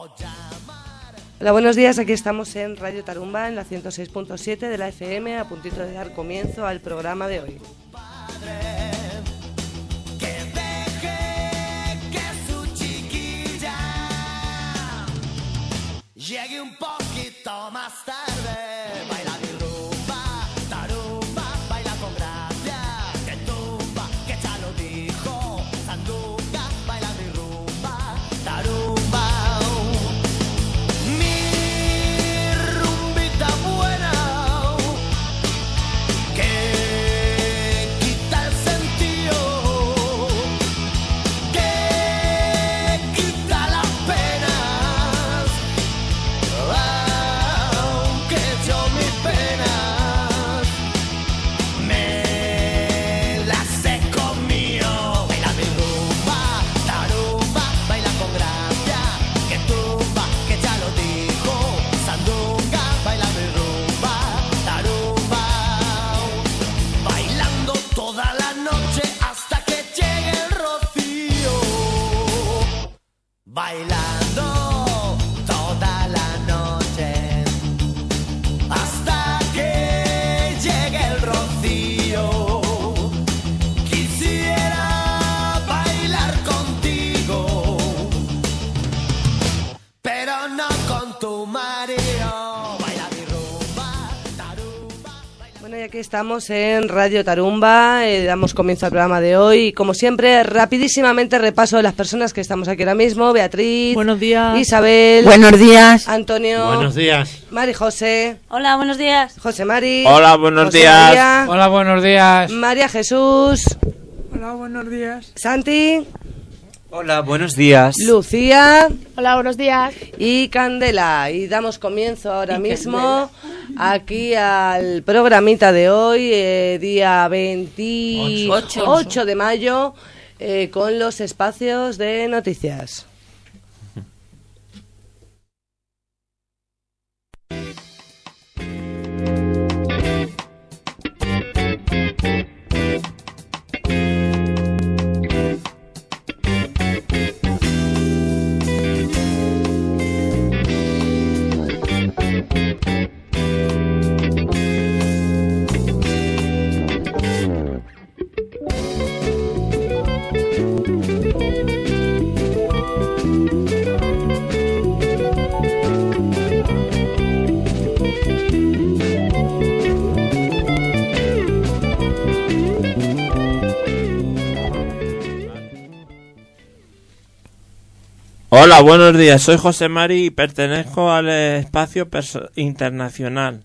Hola, buenos días. Aquí estamos en Radio Tarumba, en la 106.7 de la FM, a puntito de dar comienzo al programa de hoy. Llegue un poquito más tarde, baila mi rumba, tarumba, baila con gracia, que tumba, que ya lo dijo, sandunga, baila mi rumba, tarumba. Mi rumbita buena, que quita el sentido, que quita las penas. Aunque yo mis penas me las he comido. Baila mi rumba, tarumba, baila con gracia, que tumba, que ya lo dijo, sandunga, baila mi rumba, tarumba. Bailando toda la noche hasta que llegue el rocío. Bailando toda la noche hasta que llegue el rocío. Quisiera bailar contigo, pero no con tu marido. Baila mi rumba, tarumba. Bueno, y aquí estamos en Radio Tarumba, damos comienzo al programa de hoy. Y como siempre, rapidísimamente repaso de las personas que estamos aquí ahora mismo. Beatriz. Buenos días. Isabel. Buenos días. Antonio. Buenos días. Mari José. Hola, buenos días. José Mari. Hola, buenos José días. María, Hola, buenos días. María Jesús. Hola, buenos días. Santi. Hola, buenos días. Lucía. Hola, buenos días. Y Candela. Y damos comienzo ahora mismo aquí al programita de hoy, día 28 de mayo, con los espacios de noticias. Hola, buenos días. Soy José Mari y pertenezco al espacio internacional.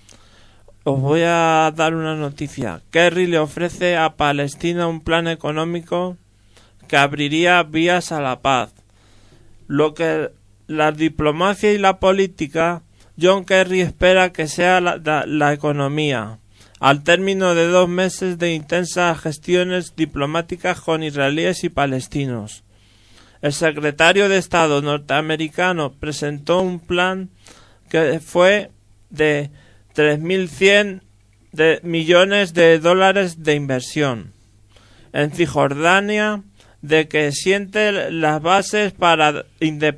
Os voy a dar una noticia. Kerry le ofrece a Palestina un plan económico que abriría vías a la paz. Lo que la diplomacia y la política, John Kerry espera que sea la economía. Al término de 2 meses de intensas gestiones diplomáticas con israelíes y palestinos, el secretario de Estado norteamericano presentó un plan que fue de 3.100 millones de dólares de inversión en Cisjordania, de que siente las bases para la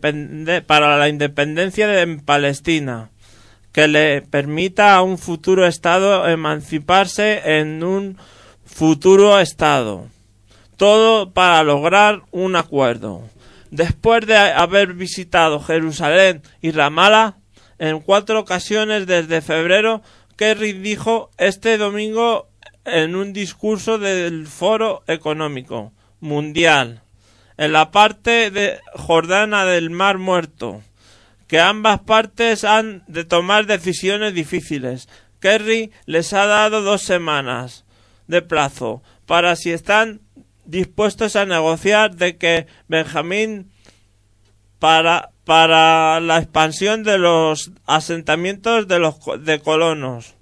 independencia en Palestina, que le permita a un futuro Estado emanciparse en un futuro Estado. Todo para lograr un acuerdo. Después de haber visitado Jerusalén y Ramallah en 4 ocasiones desde febrero, Kerry dijo este domingo en un discurso del Foro Económico Mundial en la parte de Jordana del Mar Muerto, que ambas partes han de tomar decisiones difíciles. Kerry les ha dado 2 semanas de plazo para si están dispuestos a negociar de que Benjamín para la expansión de los asentamientos de colonos.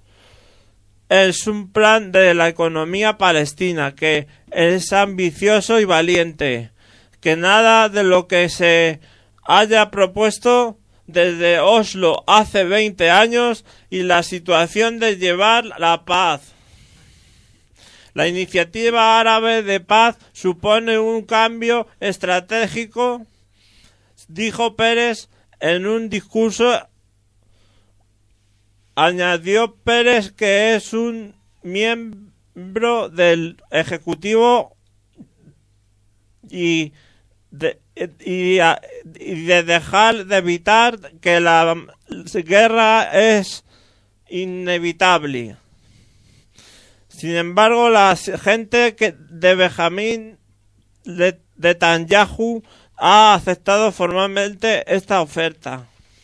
Es un plan de la economía palestina que es ambicioso y valiente, que nada de lo que se haya propuesto desde Oslo hace 20 años y la situación de llevar la paz. La iniciativa árabe de paz supone un cambio estratégico, dijo Pérez en un discurso añadió Pérez que es un miembro del Ejecutivo y de dejar de evitar que la guerra es inevitable. Sin embargo, la gente de Benjamín Netanyahu ha aceptado formalmente esta oferta.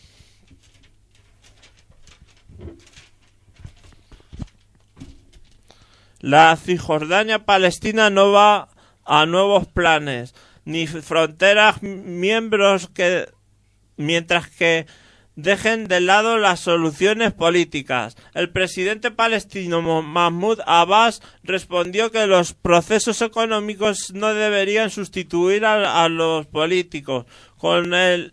La Cisjordania palestina no va a nuevos planes ni fronteras mientras que dejen de lado las soluciones políticas. El presidente palestino Mahmoud Abbas respondió que los procesos económicos no deberían sustituir a los políticos. Con él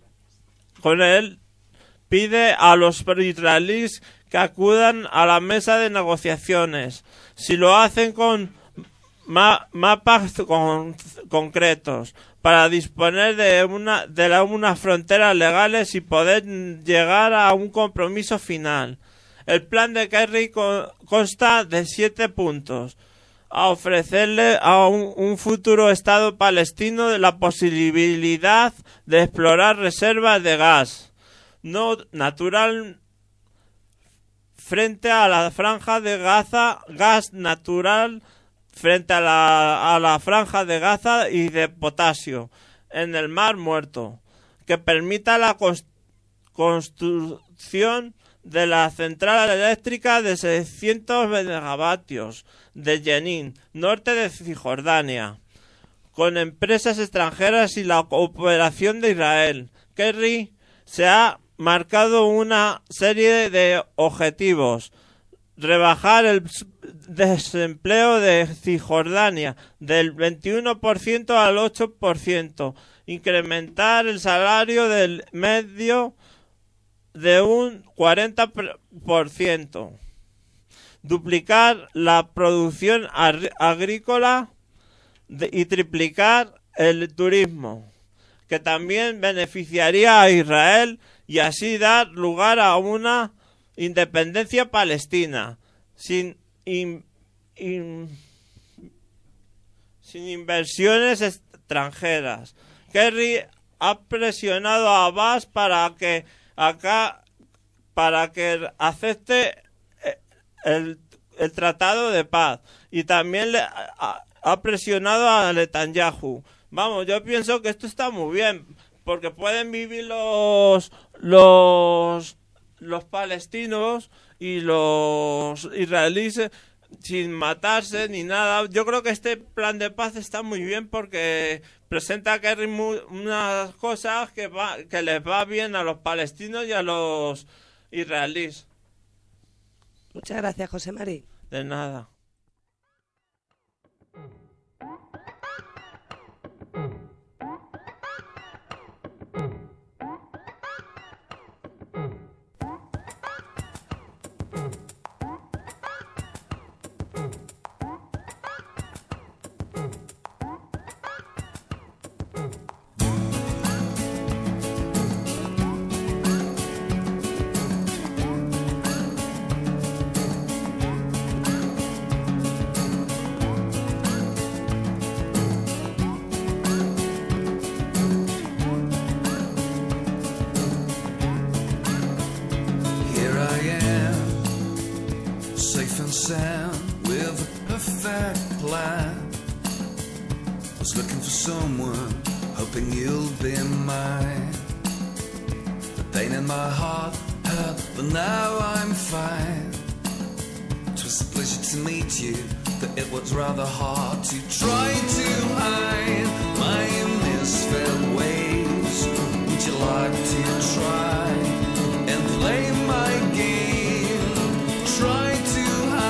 pide a los israelíes que acudan a la mesa de negociaciones. Si lo hacen con mapas concretos para disponer de unas fronteras legales y poder llegar a un compromiso final. El plan de Kerry consta de 7 puntos. A ofrecerle a un futuro Estado palestino la posibilidad de explorar reservas de gas no natural frente a la franja de Gaza, gas natural frente a la franja de Gaza y de potasio en el Mar Muerto, que permita la construcción de la central eléctrica de 600 megavatios de Jenin, norte de Cisjordania, con empresas extranjeras y la cooperación de Israel. Kerry se ha marcado una serie de objetivos: rebajar el desempleo de Cisjordania del 21% al 8%, incrementar el salario del medio de un 40%, duplicar la producción agrícola y triplicar el turismo, que también beneficiaría a Israel y así dar lugar a una independencia palestina sin inversiones extranjeras. Kerry ha presionado a Abbas para que acepte el tratado de paz y también ha presionado a Netanyahu. Vamos, yo pienso que esto está muy bien porque pueden vivir los palestinos y los israelíes sin matarse ni nada. Yo creo que este plan de paz está muy bien porque presenta a Kerry unas cosas que les va bien a los palestinos y a los israelíes. Muchas gracias, José Mari. De nada. Sound with a perfect plan. Was looking for someone, hoping you'll be mine. The pain in my heart hurt, but now I'm fine. It was a pleasure to meet you, but it was rather hard to try to hide my misfit ways. Would you like to try and play my game? Try to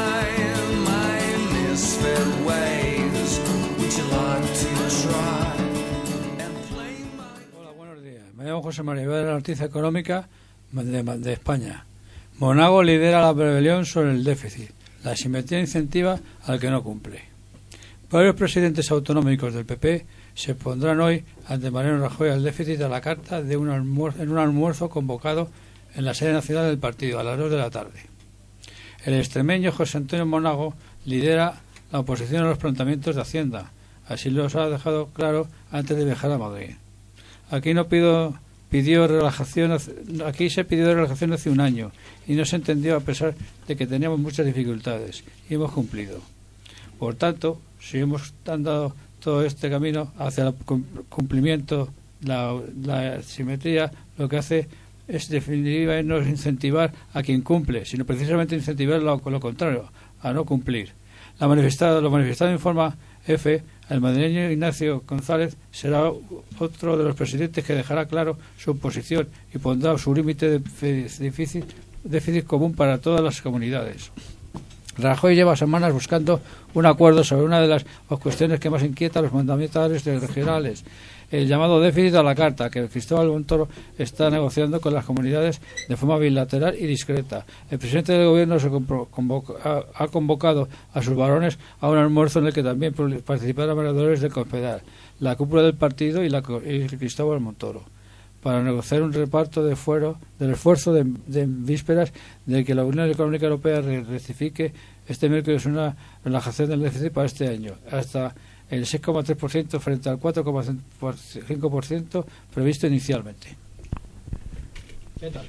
ways. Would you like to try and play my... Hola, buenos días. Me llamo José María, de la noticia económica de España. Monago lidera la rebelión sobre el déficit. La asimetría incentiva al que no cumple. Varios presidentes autonómicos del PP se pondrán hoy ante Mariano Rajoy al déficit a la carta en un almuerzo convocado en la sede nacional del partido a las 2 de la tarde. El extremeño José Antonio Monago lidera la oposición a los planteamientos de Hacienda. Así los ha dejado claro antes de viajar a Madrid. Aquí se pidió relajación hace un año y no se entendió a pesar de que teníamos muchas dificultades y hemos cumplido. Por tanto, si hemos andado todo este camino hacia el cumplimiento, la simetría, lo que hace es definitiva no es incentivar a quien cumple, sino precisamente incentivar lo contrario, a no cumplir. Lo manifestado en forma F, el madrileño Ignacio González será otro de los presidentes que dejará claro su posición y pondrá su límite de déficit común para todas las comunidades. Rajoy lleva semanas buscando un acuerdo sobre una de las cuestiones que más inquieta a los mandatarios regionales, el llamado déficit a la carta, que Cristóbal Montoro está negociando con las comunidades de forma bilateral y discreta. El presidente del gobierno ha convocado a sus varones a un almuerzo en el que también participarán variadores de Confedal, la cúpula del partido y Cristóbal Montoro, para negociar un reparto del esfuerzo de vísperas de que la Unión Económica Europea rectifique este miércoles una relajación del déficit para este año, hasta el 6,3% frente al 4,5% previsto inicialmente. ¿Qué tal?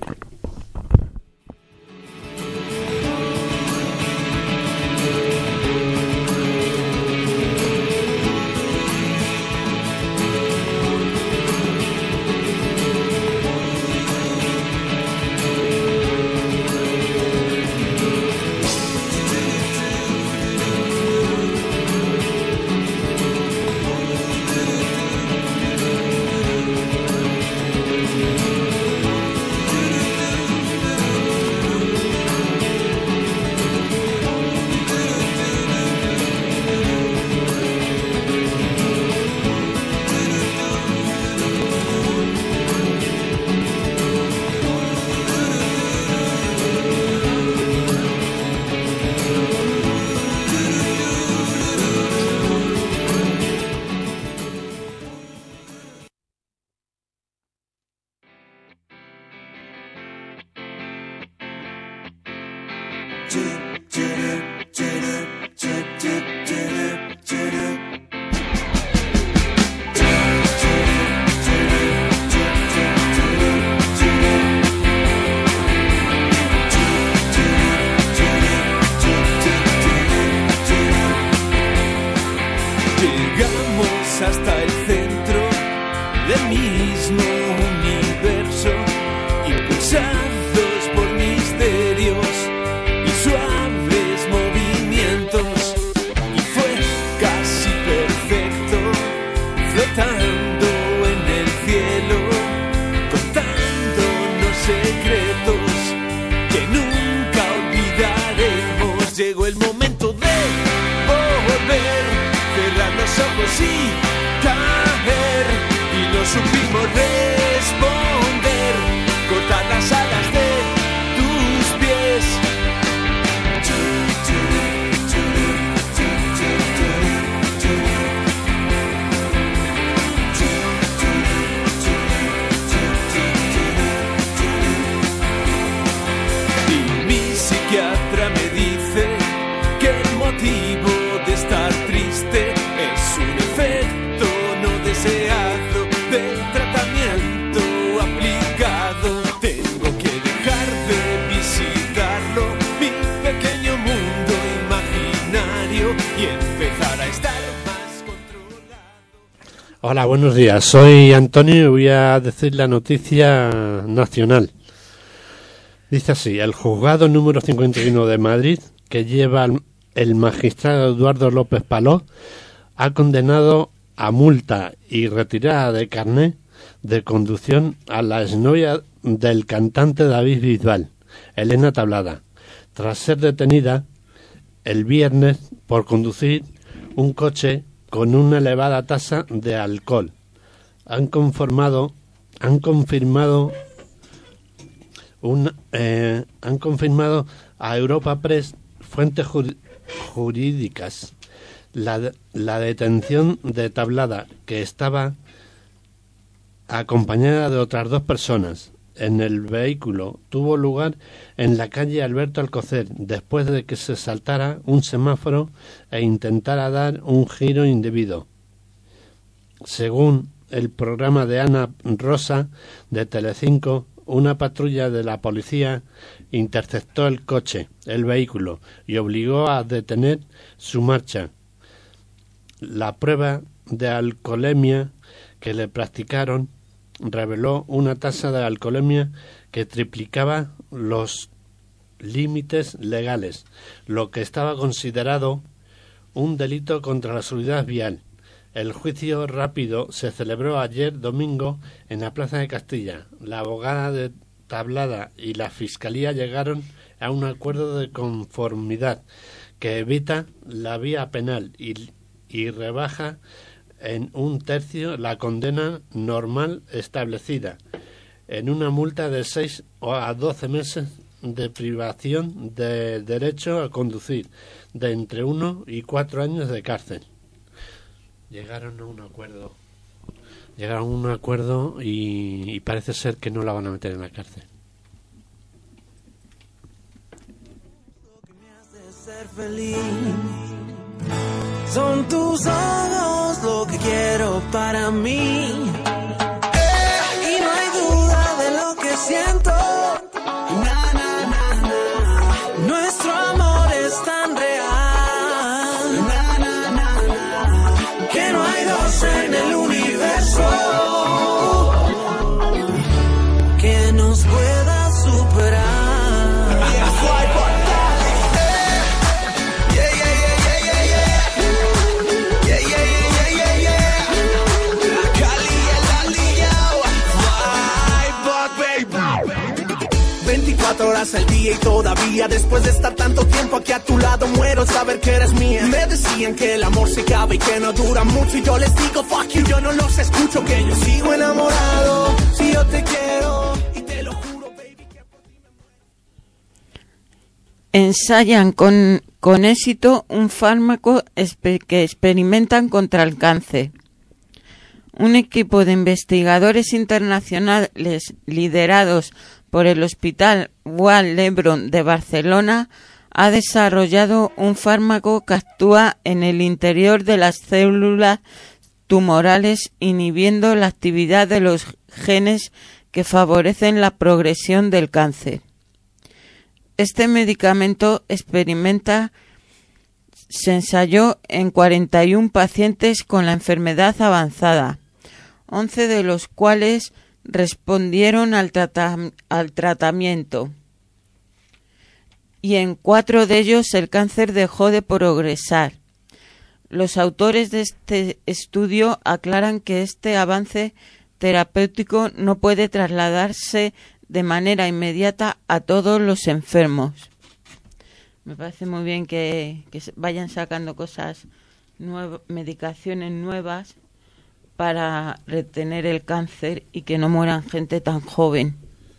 Hasta el centro del mismo universo, impulsados por misterios y suaves movimientos, y fue casi perfecto, flotando en el cielo, contándonos secretos que nunca olvidaremos. Llegó el momento de volver, cerrar los ojos y caer, y no supimos responder, cortar las alas de tus pies. Y mi psiquiatra me dice que el motivo de estar triste es un efecto no deseado del tratamiento aplicado. Tengo que dejar de visitarlo, mi pequeño mundo imaginario, y empezar a estar más controlado. Hola, buenos días. Soy Antonio y voy a decir la noticia nacional. Dice así: el juzgado número 51 de Madrid, que lleva el magistrado Eduardo López Paló, ha condenado a multa y retirada de carné de conducción a la exnovia del cantante David Bisbal, Elena Tablada, tras ser detenida el viernes por conducir un coche con una elevada tasa de alcohol. Han confirmado a Europa Press fuentes jurídicas La detención de Tablada, que estaba acompañada de otras 2 personas en el vehículo, tuvo lugar en la calle Alberto Alcocer, después de que se saltara un semáforo e intentara dar un giro indebido. Según el programa de Ana Rosa de Telecinco, una patrulla de la policía interceptó el vehículo, y obligó a detener su marcha. La prueba de alcoholemia que le practicaron reveló una tasa de alcoholemia que triplicaba los límites legales, lo que estaba considerado un delito contra la seguridad vial. El juicio rápido se celebró ayer domingo en la Plaza de Castilla. La abogada de Tablada y la Fiscalía llegaron a un acuerdo de conformidad que evita la vía penal y rebaja en 1/3 la condena normal establecida, en una multa de 6 a 12 meses de privación de derecho a conducir, de entre 1 y 4 años de cárcel. Llegaron a un acuerdo y parece ser que no la van a meter en la cárcel. Lo que me hace ser feliz son tus ojos, lo que quiero para mí. Y no hay duda de lo que siento. Na, na, na, na. Nuestro amor es tan real. Na, na, na, na. Que no hay dos en el universo que nos pueda superar. Horas al día y todavía después de estar tanto tiempo aquí a tu lado muero saber que eres mía. Me decían que el amor se acaba y que no dura mucho y yo les digo fuck you, yo no los escucho, que yo sigo enamorado. Si yo te quiero y te lo juro, baby, que por ti me muero. Ensayan con éxito un fármaco que experimentan contra el cáncer. Un equipo de investigadores internacionales liderados por el Hospital Vall d'Hebron de Barcelona ha desarrollado un fármaco que actúa en el interior de las células tumorales, inhibiendo la actividad de los genes que favorecen la progresión del cáncer. Este medicamento se ensayó en 41 pacientes con la enfermedad avanzada, 11 de los cuales respondieron al tratamiento, y en 4 de ellos el cáncer dejó de progresar. Los autores de este estudio aclaran que este avance terapéutico no puede trasladarse de manera inmediata a todos los enfermos. Me parece muy bien que vayan sacando cosas nuevas, medicaciones nuevas para retener el cáncer y que no mueran gente tan joven.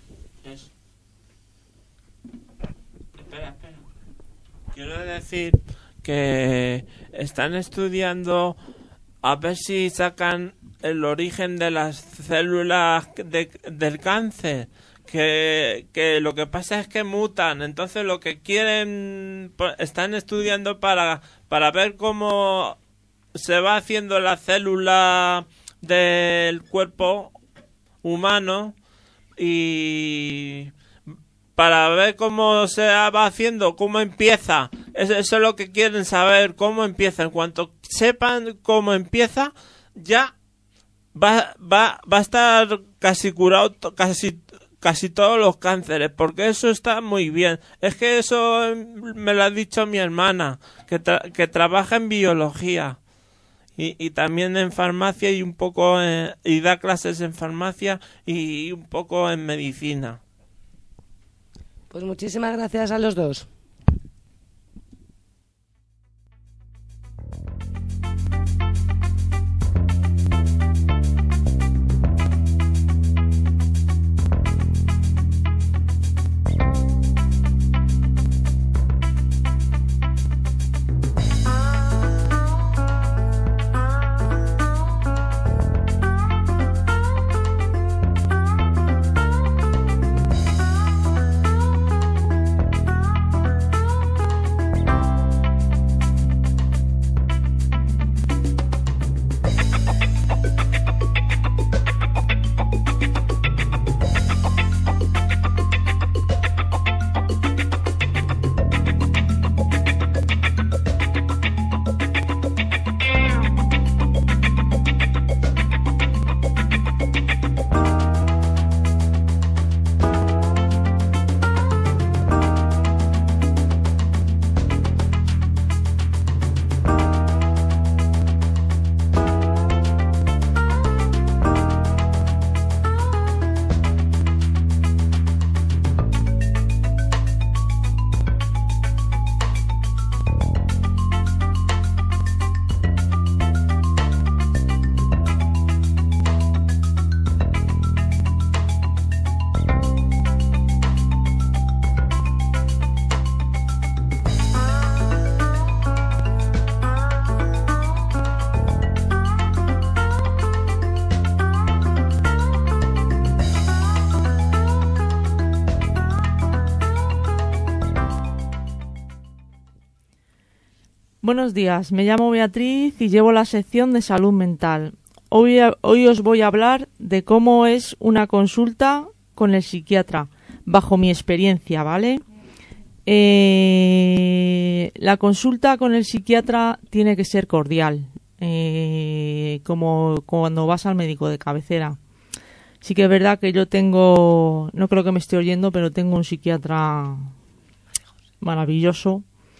Espera. Quiero decir que están estudiando a ver si sacan el origen de las células del cáncer. Que lo que pasa es que mutan, entonces lo que quieren, están estudiando para ver cómo se va haciendo la célula del cuerpo humano y para ver cómo se va haciendo, cómo empieza. Eso es lo que quieren saber, cómo empieza. En cuanto sepan cómo empieza, ya va a estar casi curado, casi todos los cánceres, porque eso está muy bien. Es que eso me lo ha dicho mi hermana, que trabaja en biología y también en farmacia y un poco y da clases en farmacia y un poco en medicina. Pues muchísimas gracias a los dos. Buenos días, me llamo Beatriz y llevo la sección de salud mental. Hoy os voy a hablar de cómo es una consulta con el psiquiatra, bajo mi experiencia, ¿vale? La consulta con el psiquiatra tiene que ser cordial, como cuando vas al médico de cabecera. Sí que es verdad que yo tengo, no creo que me esté oyendo, pero tengo un psiquiatra maravilloso.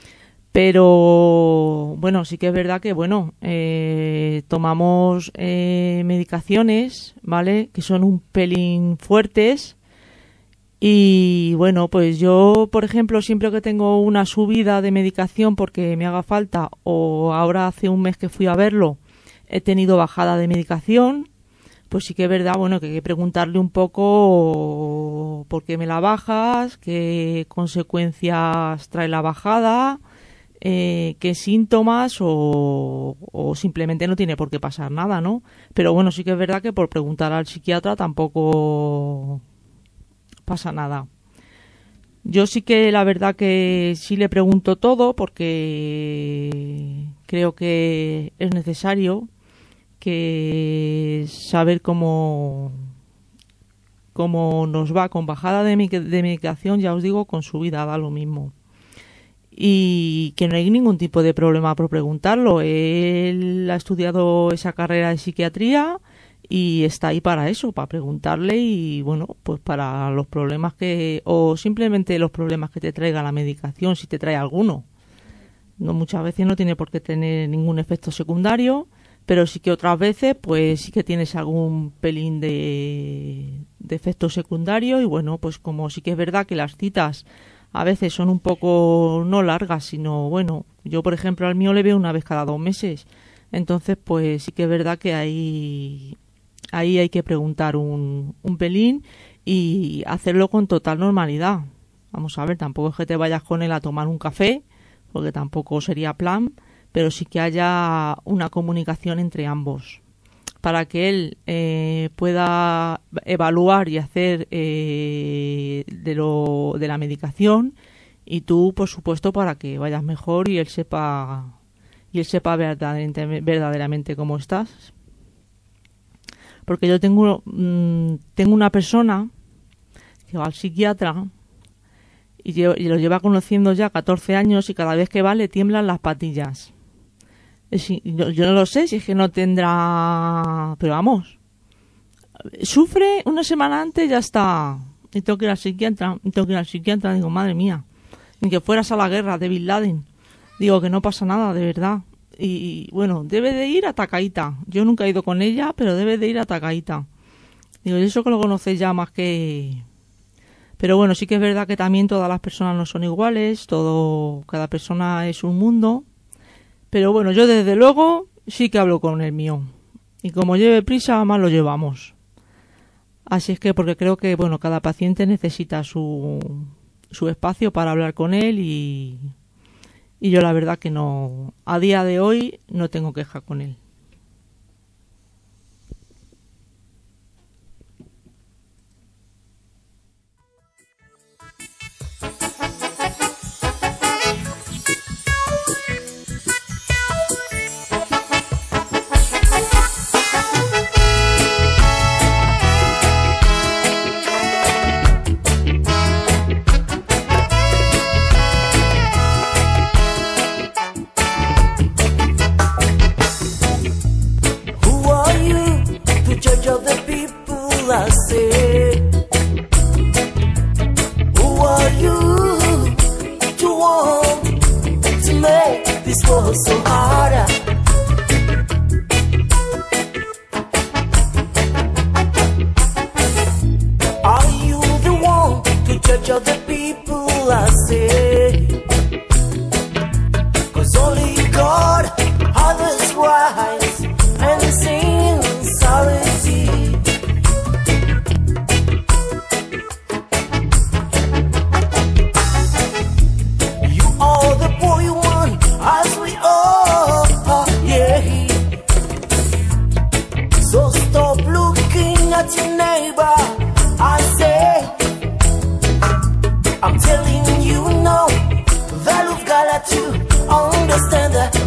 Pero bueno, sí que es verdad que tomamos medicaciones, ¿vale? Que son un pelín fuertes. Y bueno, pues yo, por ejemplo, siempre que tengo una subida de medicación porque me haga falta, o ahora hace un mes que fui a verlo, he tenido bajada de medicación, pues sí que es verdad, bueno, que hay que preguntarle un poco por qué me la bajas, qué consecuencias trae la bajada, qué síntomas o simplemente no tiene por qué pasar nada, ¿no? Pero bueno, sí que es verdad que por preguntar al psiquiatra tampoco pasa nada. Yo sí que la verdad que sí le pregunto todo porque creo que es necesario que saber cómo nos va con bajada de medicación, ya os digo, con subida da lo mismo. Y que no hay ningún tipo de problema por preguntarlo. Él ha estudiado esa carrera de psiquiatría y está ahí para eso, para preguntarle y bueno, pues para los problemas o simplemente los problemas que te traiga la medicación, si te trae alguno. No, muchas veces no tiene por qué tener ningún efecto secundario, pero sí que otras veces pues sí que tienes algún pelín de efecto secundario y bueno, pues como sí que es verdad que las citas a veces son un poco no largas, sino bueno, yo por ejemplo al mío le veo una vez cada 2 meses, entonces pues sí que es verdad que ahí hay que preguntar un pelín y hacerlo con total normalidad. Vamos a ver, tampoco es que te vayas con él a tomar un café, porque tampoco sería plan, pero sí que haya una comunicación entre ambos, para que él pueda evaluar y hacer de la medicación y tú, por supuesto, para que vayas mejor y él sepa verdaderamente cómo estás. Porque yo tengo una persona que va al psiquiatra y lo lleva conociendo ya 14 años y cada vez que va le tiemblan las patillas. Yo no lo sé si es que no tendrá, pero vamos, sufre una semana antes, ya está, y tengo que ir al psiquiatra, digo, madre mía, ni que fueras a la guerra de Bin Laden, digo que no pasa nada, de verdad, y bueno, debe de ir atacadita, yo nunca he ido con ella, pero debe de ir atacadita, digo, y eso que lo conocéis ya más que... Pero bueno, sí que es verdad que también todas las personas no son iguales, cada persona es un mundo. Pero bueno, yo desde luego sí que hablo con el mío. Y como lleve prisa, más lo llevamos. Así es que porque creo que bueno, cada paciente necesita su espacio para hablar con él y yo la verdad que no, a día de hoy no tengo queja con él. So harder. Are you the one to judge other people? I say, 'cause only God others rise and sing sorority. You are the boy one as we all are, yeah. So stop looking at your neighbor, I say. I'm telling you now that we've got to understand that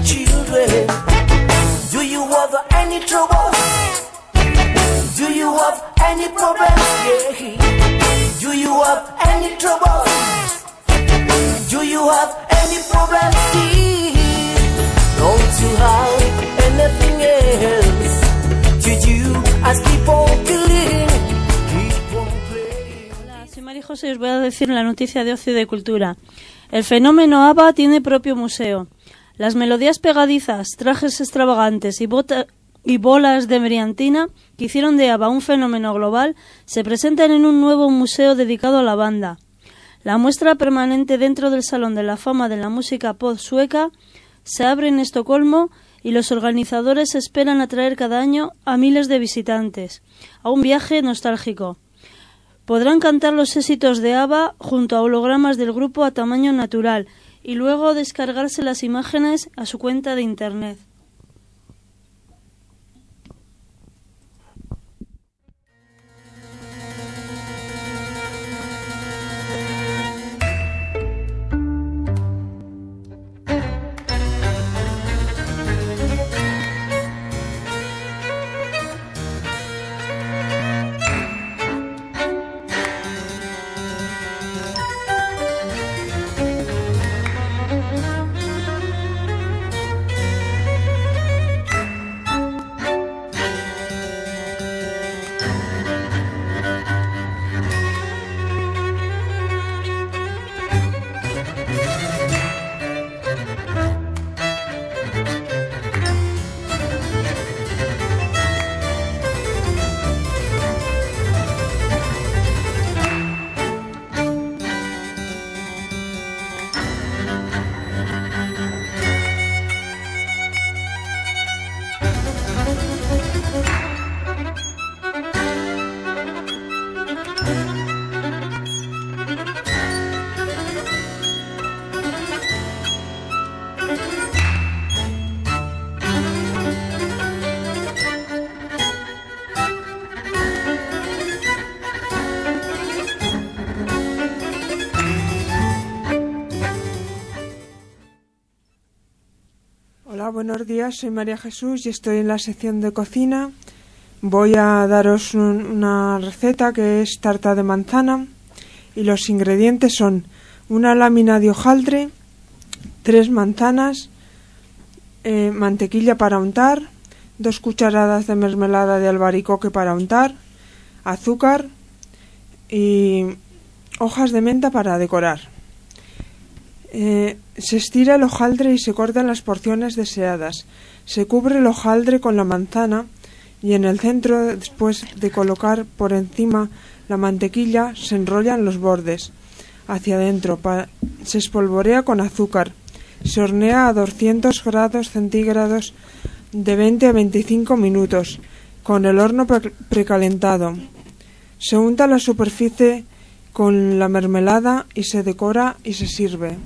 have any problems? Yeah. Do you have any troubles? Do you have any problems? Don't you have anything else to do as keep on killing, keep on playing? Hola, soy María José y os voy a decir la noticia de ocio y de cultura. El fenómeno ABBA tiene propio museo. Las melodías pegadizas, trajes extravagantes y bolas de brillantina que hicieron de ABBA un fenómeno global se presentan en un nuevo museo dedicado a la banda. La muestra permanente dentro del Salón de la Fama de la Música Pop sueca se abre en Estocolmo y los organizadores esperan atraer cada año a miles de visitantes a un viaje nostálgico. Podrán cantar los éxitos de ABBA junto a hologramas del grupo a tamaño natural y luego descargarse las imágenes a su cuenta de internet. Hola, buenos días, soy María Jesús y estoy en la sección de cocina. Voy a daros una receta que es tarta de manzana y los ingredientes son una lámina de hojaldre, 3 manzanas, mantequilla para untar, 2 cucharadas de mermelada de albaricoque para untar, azúcar y hojas de menta para decorar. Se estira el hojaldre y se cortan las porciones deseadas. Se cubre el hojaldre con la manzana y en el centro, después de colocar por encima la mantequilla, se enrollan los bordes hacia adentro. Se espolvorea con azúcar. Se hornea a 200 grados centígrados de 20 a 25 minutos con el horno precalentado. Se unta la superficie con la mermelada y se decora y se sirve.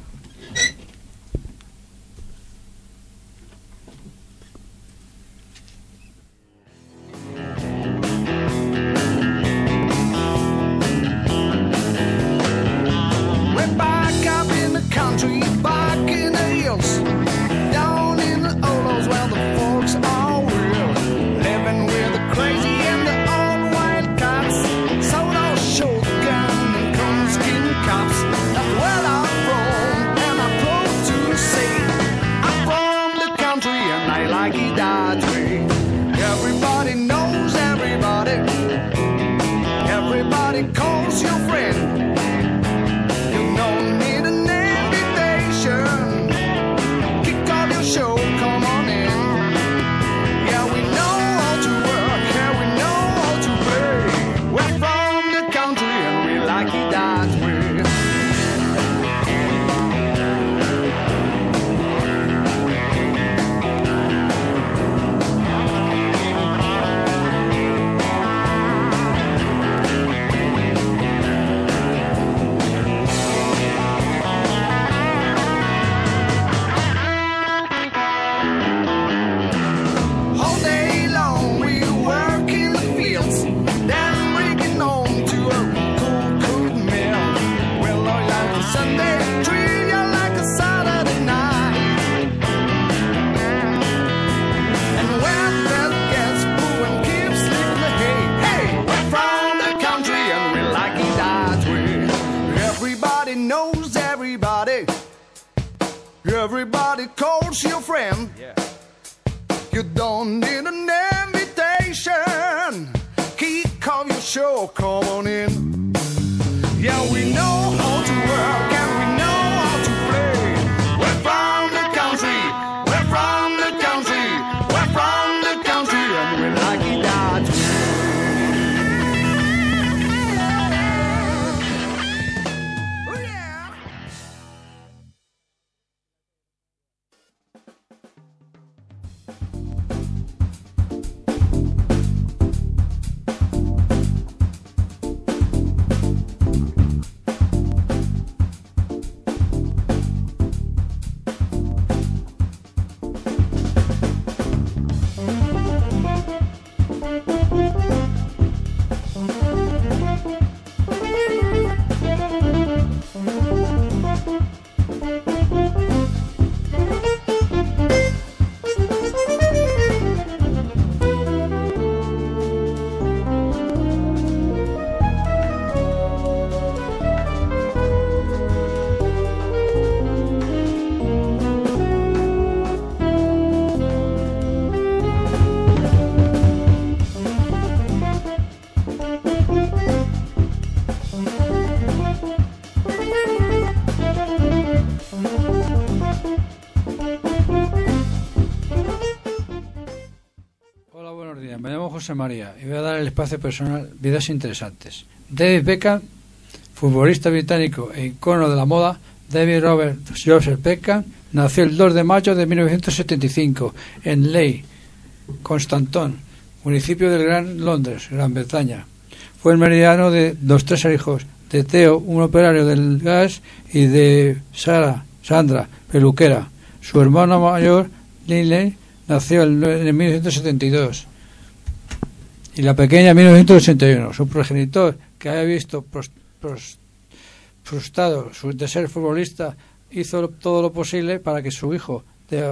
knows everybody. Everybody calls you a friend. You don't need an invitation. Kick off your show, come on in. Yeah, we know how to work and we know how to play. We're from the country, we're from the country, we're from the country, and we like it that way. Oh yeah. José María y voy a dar el espacio personal Vidas Interesantes. David Beckham, futbolista británico e icono de la moda. David Robert Joseph Beckham nació el 2 de mayo de 1975 en Leigh, Constanton, municipio del Gran Londres, Gran Bretaña. Fue el mediano de los tres hijos de Theo, un operario del gas, y de Sandra, peluquera. Su hermano mayor, Lily, nació en 1972 y la pequeña en 1981. Su progenitor, que había visto frustrado de ser futbolista, hizo todo lo posible para que su hijo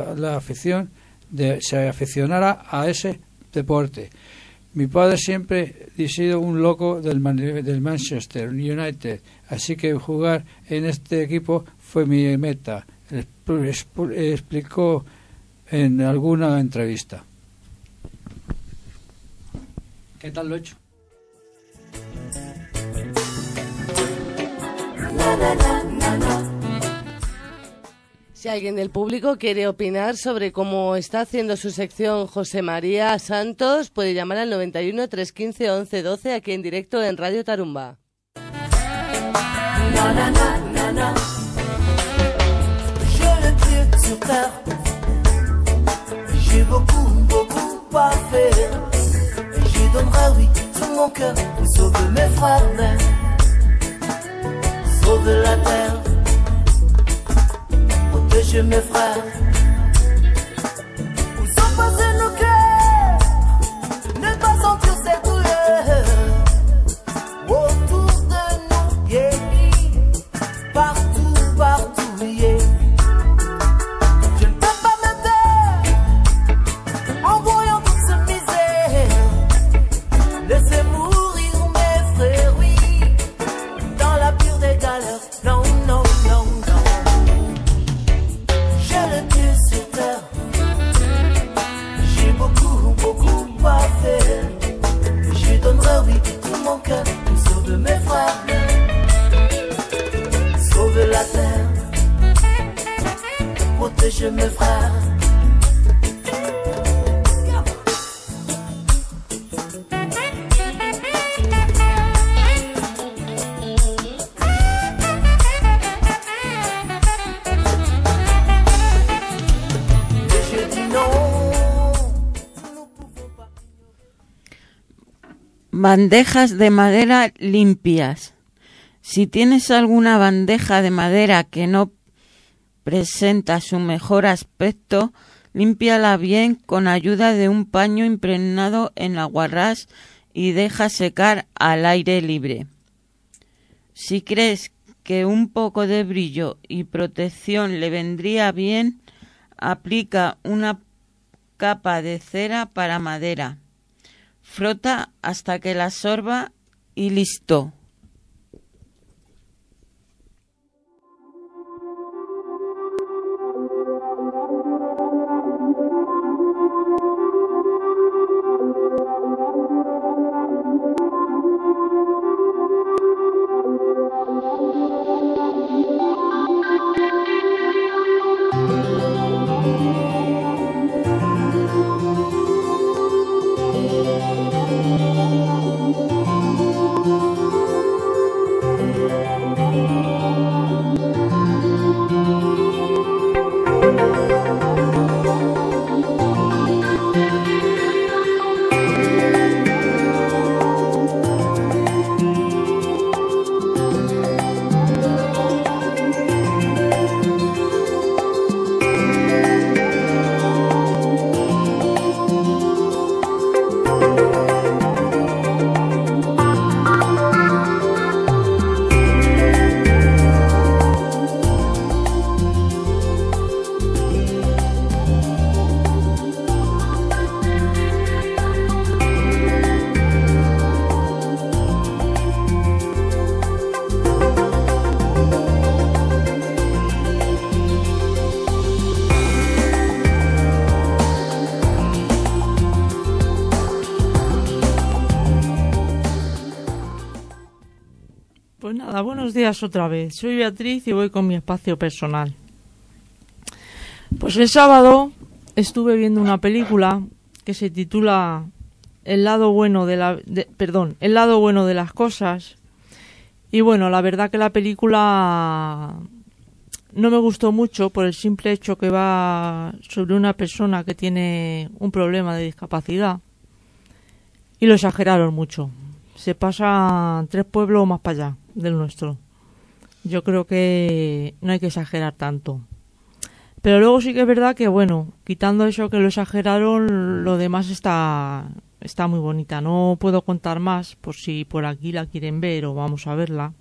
se aficionara a ese deporte. Mi padre siempre ha sido un loco del Manchester United, así que jugar en este equipo fue mi meta, explicó en alguna entrevista. ¿Qué tal lo he hecho? Si alguien del público quiere opinar sobre cómo está haciendo su sección José María Santos, puede llamar al 91 315 11 12 aquí en directo en Radio Tarumba. J'ai beaucoup à faire. J'y donnerai, oui, tout mon cœur pour sauver mes frères, sauver la terre, protéger mes frères. Où sont passés nos cœurs? Ne pas sentir cette douleur autour de nous, yeah. Partout, partout, yeah. Laissez mourir mes frères, oui, dans la pire des galères. Non, non, non, non. J'ai le pied sur terre. J'ai beaucoup à faire. Je donnerai, oui, tout mon cœur pour sauver mes frères, sauver la terre, protéger mes frères. Bandejas de madera limpias. Si tienes alguna bandeja de madera que no presenta su mejor aspecto, límpiala bien con ayuda de un paño impregnado en aguarrás y deja secar al aire libre. Si crees que un poco de brillo y protección le vendría bien, aplica una capa de cera para madera. Frota hasta que la absorba y listo. Pues nada, buenos días otra vez. Soy Beatriz y voy con mi espacio personal. Pues el sábado estuve viendo una película que se titula El lado bueno El lado bueno de las cosas. Y bueno, la verdad que la película no me gustó mucho por el simple hecho que va sobre una persona que tiene un problema de discapacidad. Y lo exageraron mucho. Se pasa 3 pueblos más para allá del nuestro. Yo creo que no hay que exagerar tanto. Pero luego sí que es verdad que, bueno, quitando eso que lo exageraron, lo demás está muy bonita. No puedo contar más por si por aquí la quieren ver o vamos a verla.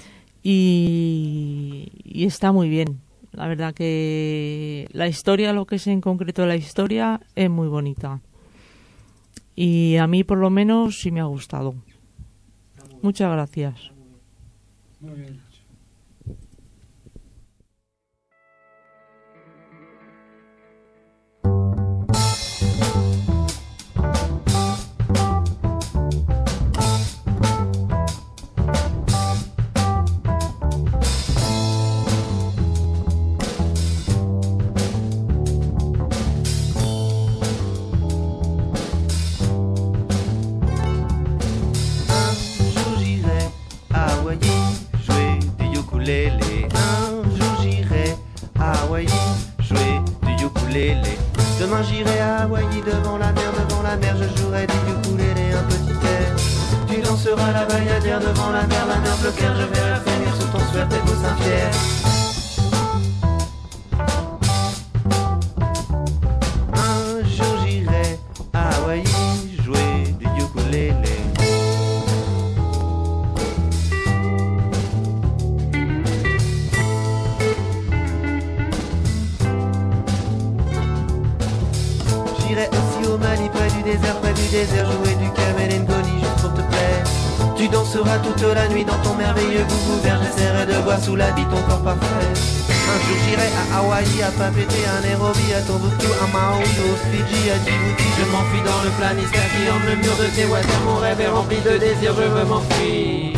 Y está muy bien. La verdad que la historia, lo que es en concreto la historia, es muy bonita. Y a mí por lo menos sí me ha gustado. Muchas gracias. Muy bien. Demain j'irai à Hawaï devant la mer, je jouerai du ukulélé un petit air. Tu danseras la bayadère devant la mer bleu clair, je verrai frémir sous ton sueur tes beaux seins fiers. Un jour j'irai à Hawaï jouer du ukulélé. Aussi au Mali, près du désert, jouer du Kamel Ngoni juste pour te plaire. Tu danseras toute la nuit dans ton merveilleux gougou vert, j'essaierai de voir sous l'habit ton corps parfait. Un jour j'irai à Hawaï, à Papeete, à Nairobi, à Tombouctou, à Maui, au Fidji, à Djibouti. Je m'enfuis dans le planisphère qui orne le mur de tes voitures. Mon rêve est rempli de désirs, je veux m'enfuir.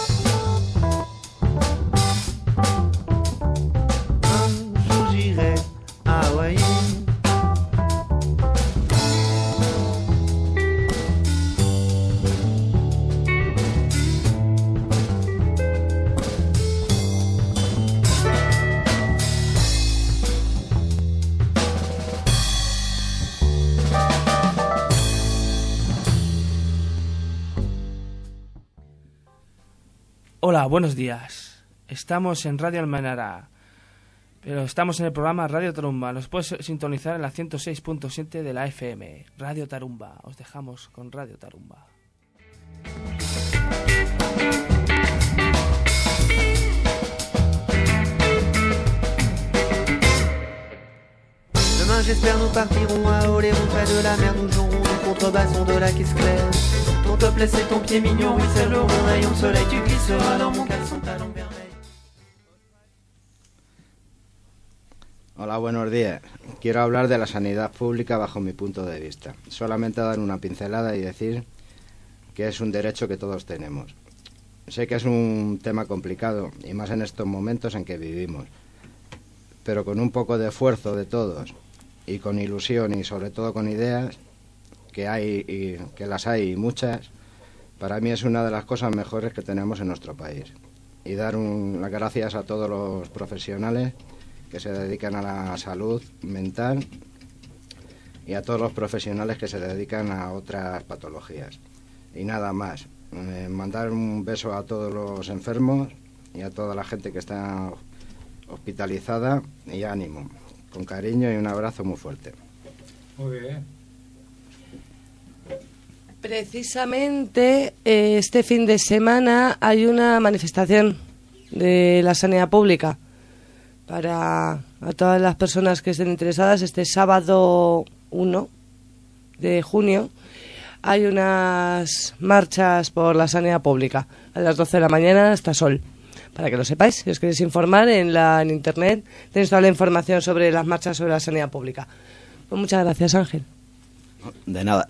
Un jour j'irai à Hawaï. Hola, buenos días. Estamos en Radio Almenara, pero estamos en el programa Radio Tarumba. Nos puedes sintonizar en la 106.7 de la FM. Radio Tarumba. Os dejamos con Radio Tarumba. Demain j'espère nous partirons à Oléron près de la mer, nous jouerons du contrebasson de la caisse claire. Ton topless et ton pied mignon, oui c'est le rond rayon de soleil, tu glisseras dans mon caleçon talon vermeil. Hola, buenos días. Quiero hablar de la sanidad pública bajo mi punto de vista. Solamente dar una pincelada y decir que es un derecho que todos tenemos. Sé que es un tema complicado, y más en estos momentos en que vivimos, pero con un poco de esfuerzo de todos, y con ilusión y sobre todo con ideas, que hay y que las hay muchas, para mí es una de las cosas mejores que tenemos en nuestro país. Y dar las gracias a todos los profesionales que se dedican a la salud mental y a todos los profesionales que se dedican a otras patologías. Y nada más, mandar un beso a todos los enfermos y a toda la gente que está hospitalizada, y ánimo, con cariño y un abrazo muy fuerte. Muy bien. Precisamente este fin de semana hay una manifestación de la sanidad pública para a todas las personas que estén interesadas. Este sábado 1 de junio hay unas marchas por la sanidad pública a las 12 de la mañana hasta Sol. Para que lo sepáis, si os queréis informar en internet tenéis toda la información sobre las marchas sobre la sanidad pública. Pues muchas gracias, Ángel. De nada.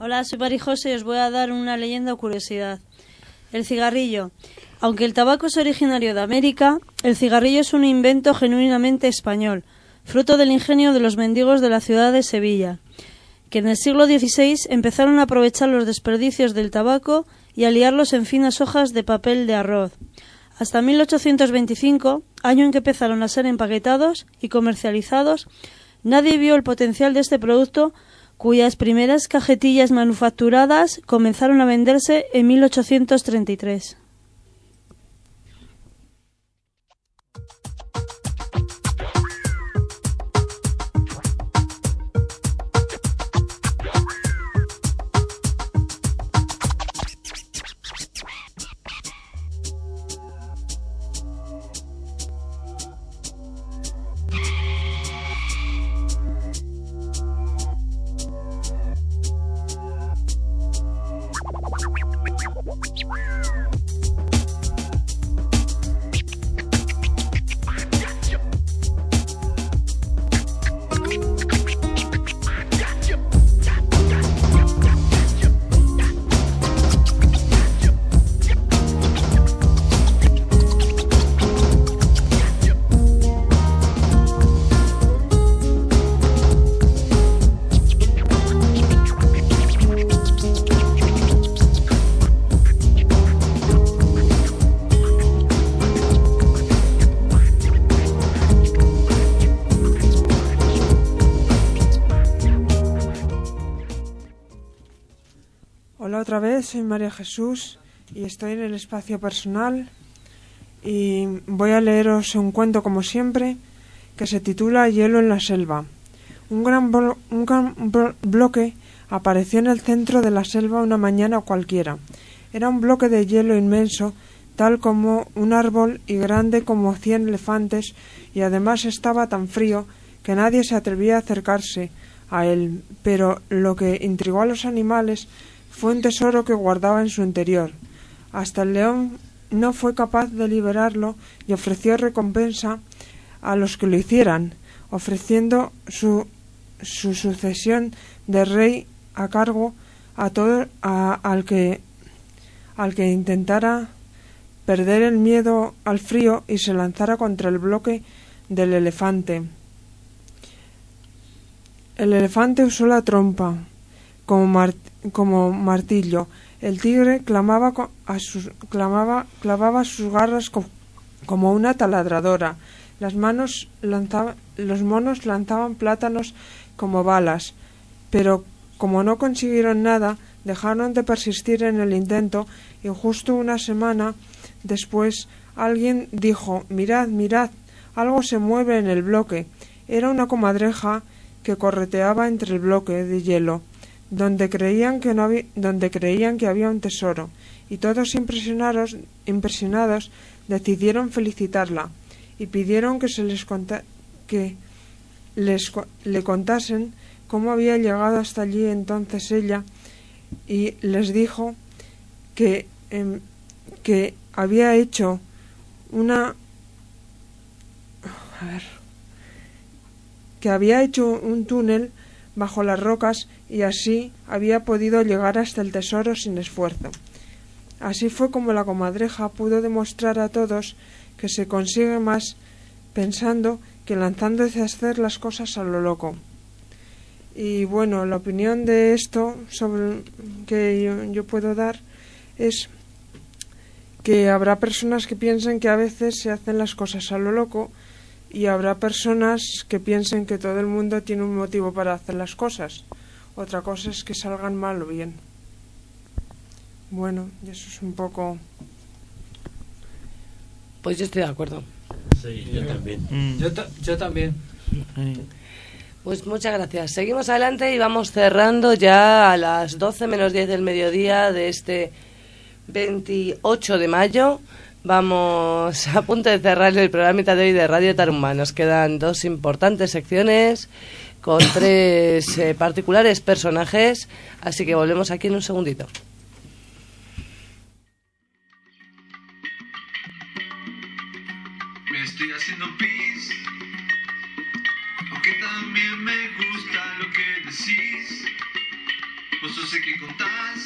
Hola, soy Marijose y os voy a dar una leyenda o curiosidad. El cigarrillo. Aunque el tabaco es originario de América, el cigarrillo es un invento genuinamente español, fruto del ingenio de los mendigos de la ciudad de Sevilla, que en el siglo XVI empezaron a aprovechar los desperdicios del tabaco y a liarlos en finas hojas de papel de arroz. Hasta 1825, año en que empezaron a ser empaquetados y comercializados, nadie vio el potencial de este producto, cuyas primeras cajetillas manufacturadas comenzaron a venderse en 1833. Hola otra vez, soy María Jesús y estoy en el espacio personal y voy a leeros un cuento como siempre que se titula Hielo en la selva. Un gran bloque apareció en el centro de la selva una mañana cualquiera. Era un bloque de hielo inmenso, tal como un árbol y grande como 100 elefantes, y además estaba tan frío que nadie se atrevía a acercarse a él. Pero lo que intrigó a los animales fue un tesoro que guardaba en su interior. Hasta el león no fue capaz de liberarlo y ofreció recompensa a los que lo hicieran, ofreciendo su sucesión de rey a cargo a todo al que intentara perder el miedo al frío y se lanzara contra el bloque del elefante. El elefante usó la trompa como martillo. El tigre clavaba sus garras como una taladradora. Los monos lanzaban plátanos como balas, pero como no consiguieron nada, dejaron de persistir en el intento y justo una semana después alguien dijo: mirad, mirad, algo se mueve en el bloque. Era una comadreja que correteaba entre el bloque de hielo, donde creían que había un tesoro, y todos impresionados decidieron felicitarla y pidieron que le contasen cómo había llegado hasta allí. Entonces ella les dijo que había hecho un túnel bajo las rocas y así había podido llegar hasta el tesoro sin esfuerzo. Así fue como la comadreja pudo demostrar a todos que se consigue más pensando que lanzándose a hacer las cosas a lo loco. Y bueno, la opinión de esto sobre que yo puedo dar es que habrá personas que piensen que a veces se hacen las cosas a lo loco, y habrá personas que piensen que todo el mundo tiene un motivo para hacer las cosas. Otra cosa es que salgan mal o bien. Bueno, y eso es un poco... Pues yo estoy de acuerdo. Sí, yo también. Yo también. Pues muchas gracias. Seguimos adelante y vamos cerrando ya a las 12 menos 10 del mediodía de este 28 de mayo. Vamos a punto de cerrar el programa de hoy de Radio Tarumba. Nos quedan dos importantes secciones con tres particulares personajes, así que volvemos aquí en un segundito. Me estoy haciendo pis, aunque también me gusta lo que decís. vos sos el que contás.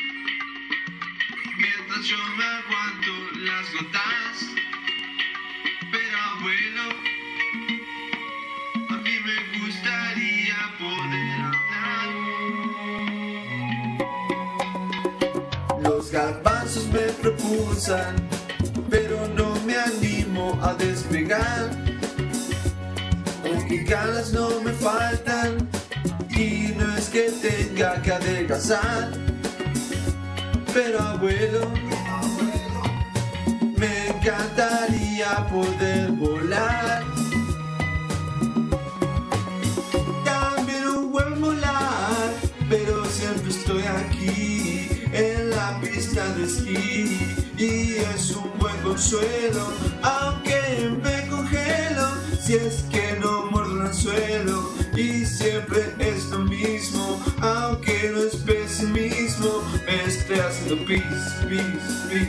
Mientras yo me aguanto las gotas. Pero abuelo, a mí me gustaría poder hablar. Los garbanzos me propulsan, pero no me animo a despegar. Aunque ganas no me faltan, y no es que tenga que adelgazar. Pero abuelo, me encantaría poder volar. También un buen volar, pero siempre estoy aquí en la pista de esquí. Y es un buen consuelo, aunque me congelo, si es que no muerdo el anzuelo. Y siempre es lo mismo, aunque no es pesimismo, me estoy haciendo pis, pis, pis.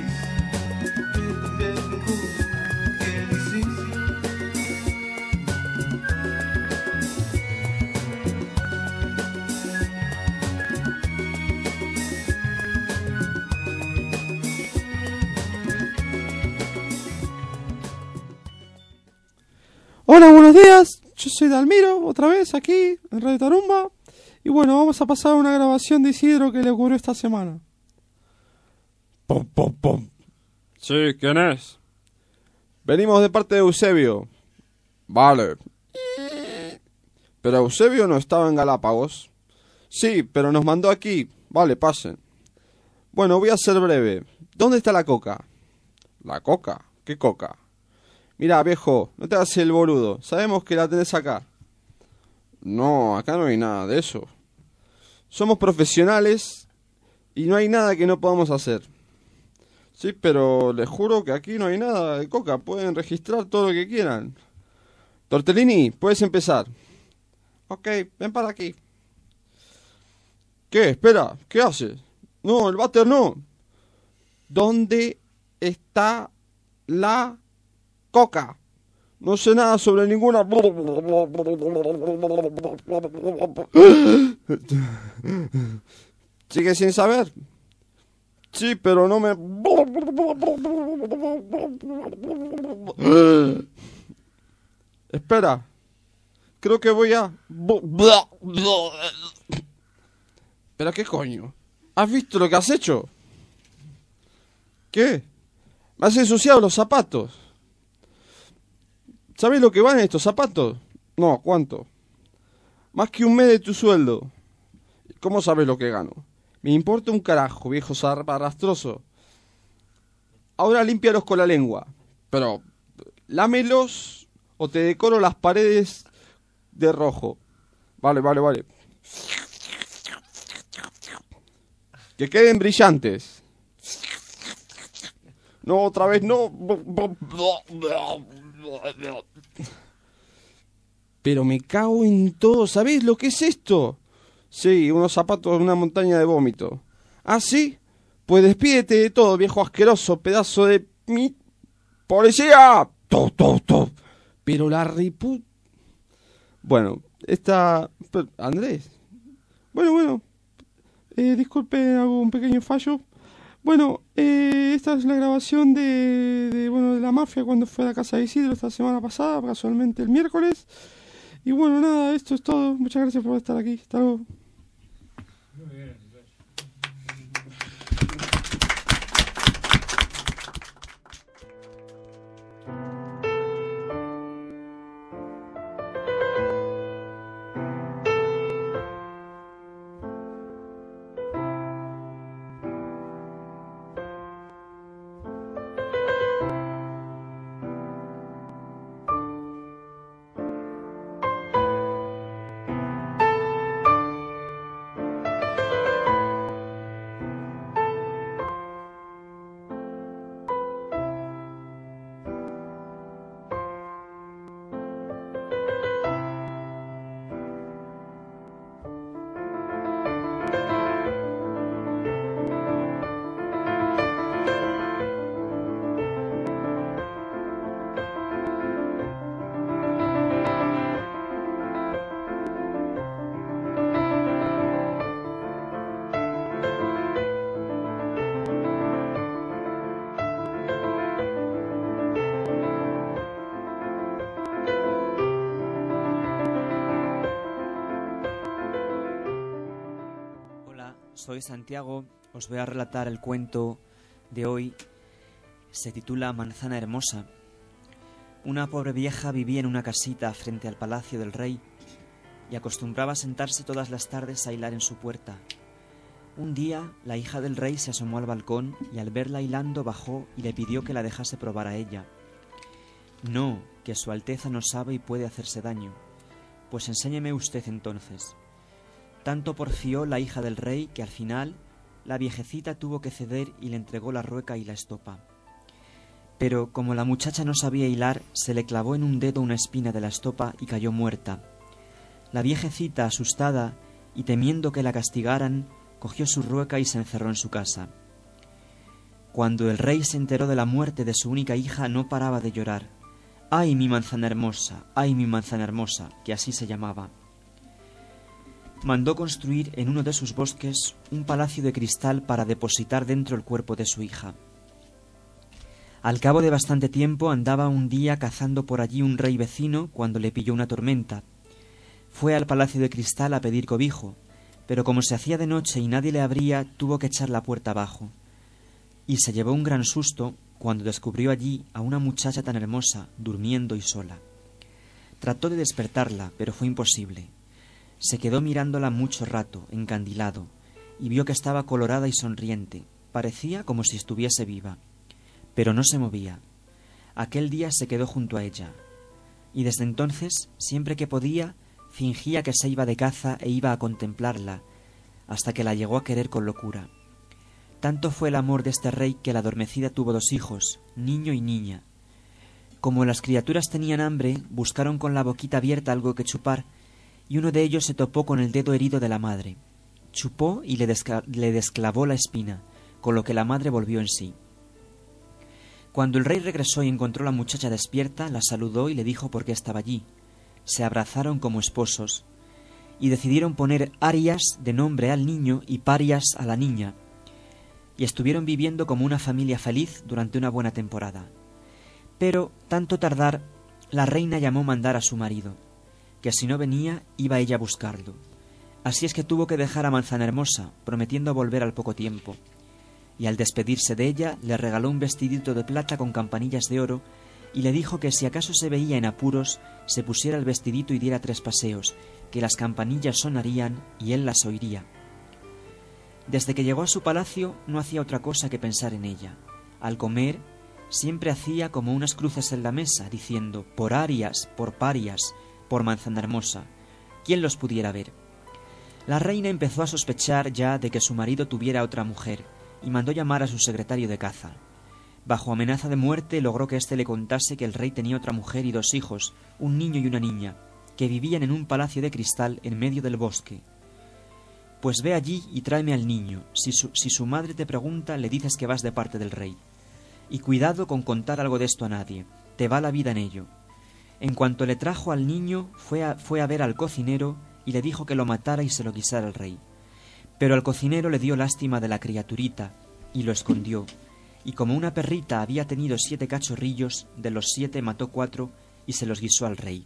Hola, buenos días. Yo soy Dalmiro, otra vez aquí en Radio Tarumba. Y bueno, vamos a pasar una grabación de Isidro que le ocurrió esta semana. Pum, pum, pum. Sí, ¿quién es? Venimos de parte de Eusebio. Vale. Pero Eusebio no estaba en Galápagos. Sí, pero nos mandó aquí. Vale, pasen. Bueno, voy a ser breve. ¿Dónde está la coca? ¿La coca? ¿Qué coca? Mira, viejo, no te hagas el boludo. Sabemos que la tenés acá. No, acá no hay nada de eso. Somos profesionales y no hay nada que no podamos hacer. Sí, pero les juro que aquí no hay nada de coca. Pueden registrar todo lo que quieran. Tortellini, puedes empezar. Ok, ven para aquí. ¿Qué? Espera, ¿qué haces? No, el váter no. ¿Dónde está la coca? No sé nada sobre ninguna... ¿Sigue sin saber? Sí, pero no me... Espera. Creo que voy a... ¿Pero qué coño? ¿Has visto lo que has hecho? ¿Qué? Me has ensuciado los zapatos. ¿Sabes lo que van estos zapatos? No, ¿cuánto? Más que un mes de tu sueldo. ¿Cómo sabes lo que gano? Me importa un carajo, viejo arrastroso. Ahora límpialos con la lengua. Pero, lámelos o te decoro las paredes de rojo. Vale. Que queden brillantes. No, otra vez no. Pero me cago en todo. ¿Sabés lo que es esto? Sí, unos zapatos de una montaña de vómito. ¿Ah, sí? Pues despídete de todo, viejo asqueroso, pedazo de... ¡Policía! Pero la riput... Bueno, esta... Andrés. Bueno. Disculpe, hago un pequeño fallo. Bueno, esta es la grabación de la mafia cuando fue a la casa de Isidro esta semana pasada, casualmente el miércoles. Y bueno, nada, esto es todo. Muchas gracias por estar aquí. Hasta luego. soy Santiago, os voy a relatar el cuento de hoy. Se titula Manzana Hermosa. Una pobre vieja vivía en una casita frente al palacio del rey y acostumbraba a sentarse todas las tardes a hilar en su puerta. Un día, la hija del rey se asomó al balcón y al verla hilando bajó y le pidió que la dejase probar a ella. No, que su alteza no sabe y puede hacerse daño. Pues enséñeme usted entonces. Tanto porfió la hija del rey que al final la viejecita tuvo que ceder y le entregó la rueca y la estopa. Pero como la muchacha no sabía hilar, se le clavó en un dedo una espina de la estopa y cayó muerta. La viejecita, asustada y temiendo que la castigaran, cogió su rueca y se encerró en su casa. Cuando el rey se enteró de la muerte de su única hija, no paraba de llorar. ¡Ay, mi manzana hermosa! ¡Ay, mi manzana hermosa!, que así se llamaba. Mandó construir en uno de sus bosques un palacio de cristal para depositar dentro el cuerpo de su hija. Al cabo de bastante tiempo andaba un día cazando por allí un rey vecino cuando le pilló una tormenta. Fue al palacio de cristal a pedir cobijo, pero como se hacía de noche y nadie le abría, tuvo que echar la puerta abajo. Y se llevó un gran susto cuando descubrió allí a una muchacha tan hermosa, durmiendo y sola. Trató de despertarla, pero fue imposible. Se quedó mirándola mucho rato, encandilado, y vio que estaba colorada y sonriente. Parecía como si estuviese viva, pero no se movía. Aquel día se quedó junto a ella, y desde entonces, siempre que podía, fingía que se iba de caza e iba a contemplarla, hasta que la llegó a querer con locura. Tanto fue el amor de este rey que la adormecida tuvo 2 hijos, niño y niña. Como las criaturas tenían hambre, buscaron con la boquita abierta algo que chupar, y uno de ellos se topó con el dedo herido de la madre. Chupó y le desclavó la espina, con lo que la madre volvió en sí. Cuando el rey regresó y encontró a la muchacha despierta, la saludó y le dijo por qué estaba allí. Se abrazaron como esposos, y decidieron poner Arias de nombre al niño y Parias a la niña, y estuvieron viviendo como una familia feliz durante una buena temporada. Pero, tanto tardar, la reina llamó mandar a su marido, que si no venía, iba ella a buscarlo. Así es que tuvo que dejar a Manzana Hermosa, prometiendo volver al poco tiempo. Y al despedirse de ella, le regaló un vestidito de plata con campanillas de oro, y le dijo que si acaso se veía en apuros, se pusiera el vestidito y diera 3 paseos, que las campanillas sonarían y él las oiría. Desde que llegó a su palacio, no hacía otra cosa que pensar en ella. Al comer, siempre hacía como unas cruces en la mesa, diciendo: por Arias, por Parias, por Manzana Hermosa, ¿quién los pudiera ver? La reina empezó a sospechar ya de que su marido tuviera otra mujer, y mandó llamar a su secretario de caza. Bajo amenaza de muerte logró que éste le contase que el rey tenía otra mujer y 2 hijos, un niño y una niña, que vivían en un palacio de cristal en medio del bosque. Pues ve allí y tráeme al niño. Si su madre te pregunta, le dices que vas de parte del rey. Y cuidado con contar algo de esto a nadie, te va la vida en ello. En cuanto le trajo al niño, fue a ver al cocinero y le dijo que lo matara y se lo guisara el rey. Pero al cocinero le dio lástima de la criaturita y lo escondió, y como una perrita había tenido 7 cachorrillos, de los 7 mató 4 y se los guisó al rey.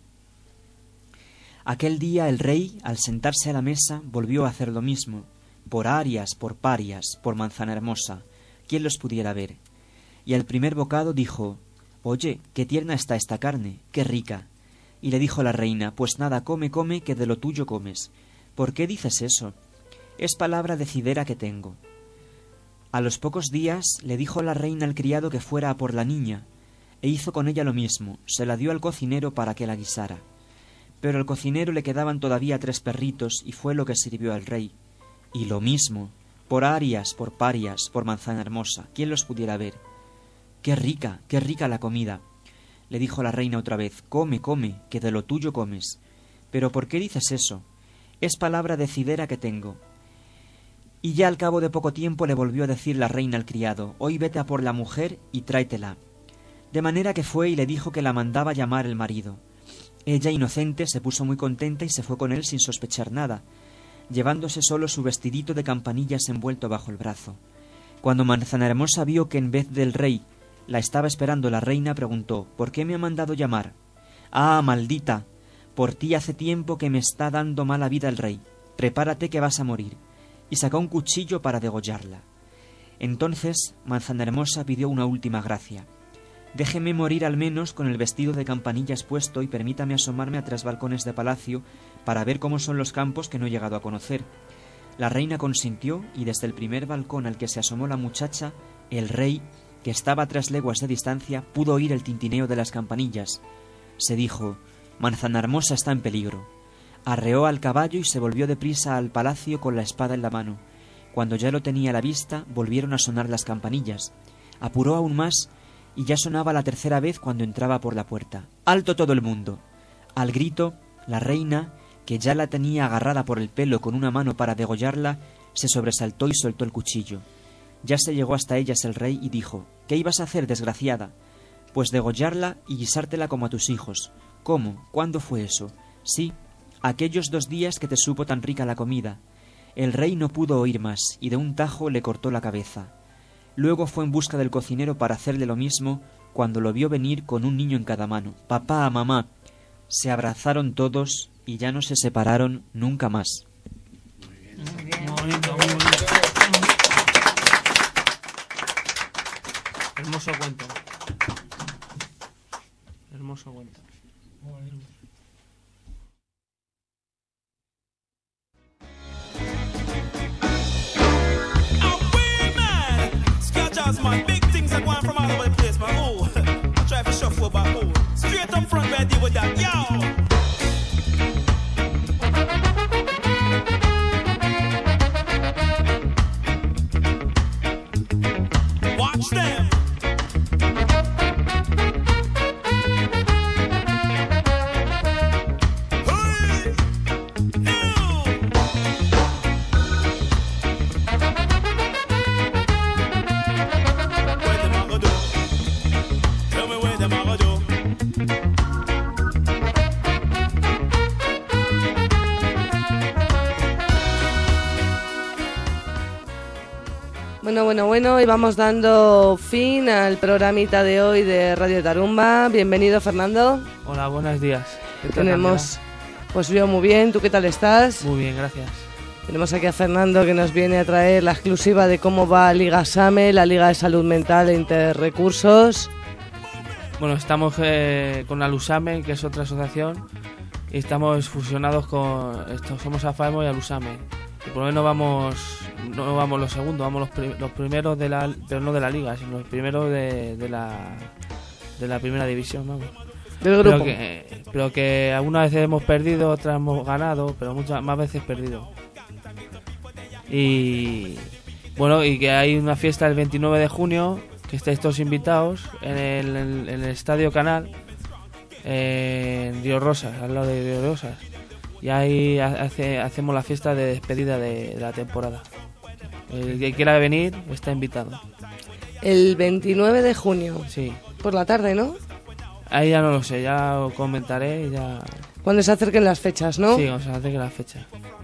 Aquel día el rey, al sentarse a la mesa, volvió a hacer lo mismo. Por Arias, por Parias, por Manzana Hermosa, ¿quién los pudiera ver? Y al primer bocado dijo: «Oye, qué tierna está esta carne, qué rica». Y le dijo la reina: «Pues nada, come, come, que de lo tuyo comes». «¿Por qué dices eso?» «Es palabra decidera que tengo». A los pocos días le dijo la reina al criado que fuera a por la niña, e hizo con ella lo mismo, se la dio al cocinero para que la guisara. Pero al cocinero le quedaban todavía 3 perritos y fue lo que sirvió al rey. Y lo mismo, por Arias, por Parias, por Manzana Hermosa, ¿quién los pudiera ver? qué rica la comida», le dijo la reina otra vez. «Come, come, que de lo tuyo comes». «¿Pero por qué dices eso?» «Es palabra decidera que tengo». Y ya al cabo de poco tiempo le volvió a decir la reina al criado: «Hoy vete a por la mujer y tráetela». De manera que fue y le dijo que la mandaba llamar el marido. Ella, inocente, se puso muy contenta y se fue con él sin sospechar nada, llevándose solo su vestidito de campanillas envuelto bajo el brazo. Cuando Manzana Hermosa vio que en vez del rey la estaba esperando la reina, preguntó: «¿Por qué me ha mandado llamar?» «Ah, maldita, por ti hace tiempo que me está dando mala vida el rey. Prepárate que vas a morir». y sacó un cuchillo para degollarla. Entonces Manzanahermosa pidió una última gracia. Déjeme morir al menos con el vestido de campanillas puesto y permítame asomarme a 3 balcones de palacio para ver cómo son los campos que no he llegado a conocer. La reina consintió y desde el primer balcón al que se asomó la muchacha, el rey, que estaba a 3 leguas de distancia, pudo oír el tintineo de las campanillas. Se dijo: Manzanahermosa está en peligro. Arreó al caballo y se volvió deprisa al palacio con la espada en la mano. Cuando ya lo tenía a la vista, volvieron a sonar las campanillas. Apuró aún más y ya sonaba la 3ª vez cuando entraba por la puerta. ¡Alto todo el mundo! Al grito, la reina, que ya la tenía agarrada por el pelo con una mano para degollarla, se sobresaltó y soltó el cuchillo. Ya se llegó hasta ellas el rey y dijo: ¿Qué ibas a hacer, desgraciada? Pues degollarla y guisártela como a tus hijos. ¿Cómo? ¿Cuándo fue eso? Sí, aquellos 2 días que te supo tan rica la comida. El rey no pudo oír más y de un tajo le cortó la cabeza. Luego fue en busca del cocinero para hacerle lo mismo cuando lo vio venir con un niño en cada mano. Papá, mamá. Se abrazaron todos y ya no se separaron nunca más. Muy bonito, muy bonito. Hermoso cuento. Hermoso cuento. Jazz man, big things are going from all over the place, man. Oh, I try to shuffle back, oh, straight up front, where I deal with that, yo. Watch them. Bueno, y vamos dando fin al programita de hoy de Radio Tarumba. Bienvenido, Fernando. Hola, buenos días. ¿Qué tal, Tenemos, pues yo muy bien, ¿tú qué tal estás? Muy bien, gracias. Tenemos aquí a Fernando que nos viene a traer la exclusiva de cómo va Liga SAME, la Liga de Salud Mental e Interrecursos. Bueno, estamos con Alusame, que es otra asociación, y estamos fusionados con... somos AFAEMO y Alusame. Y por lo menos no vamos los segundos, vamos los primeros de la, pero no de la liga, sino los primeros de la primera división, vamos. Del grupo. Pero que algunas veces hemos perdido, otras hemos ganado, pero muchas más veces perdido. Y bueno, y que hay una fiesta el 29 de junio, que estáis todos invitados en el Estadio Canal, en Río Rosas, al lado de Río Rosas. Y ahí hacemos la fiesta de despedida de la temporada. El que quiera venir está invitado. El 29 de junio. Sí. Por la tarde, ¿no? Ahí ya no lo sé, ya os comentaré y ya... Cuando se acerquen las fechas, ¿no? Sí, cuando se acerquen las fechas.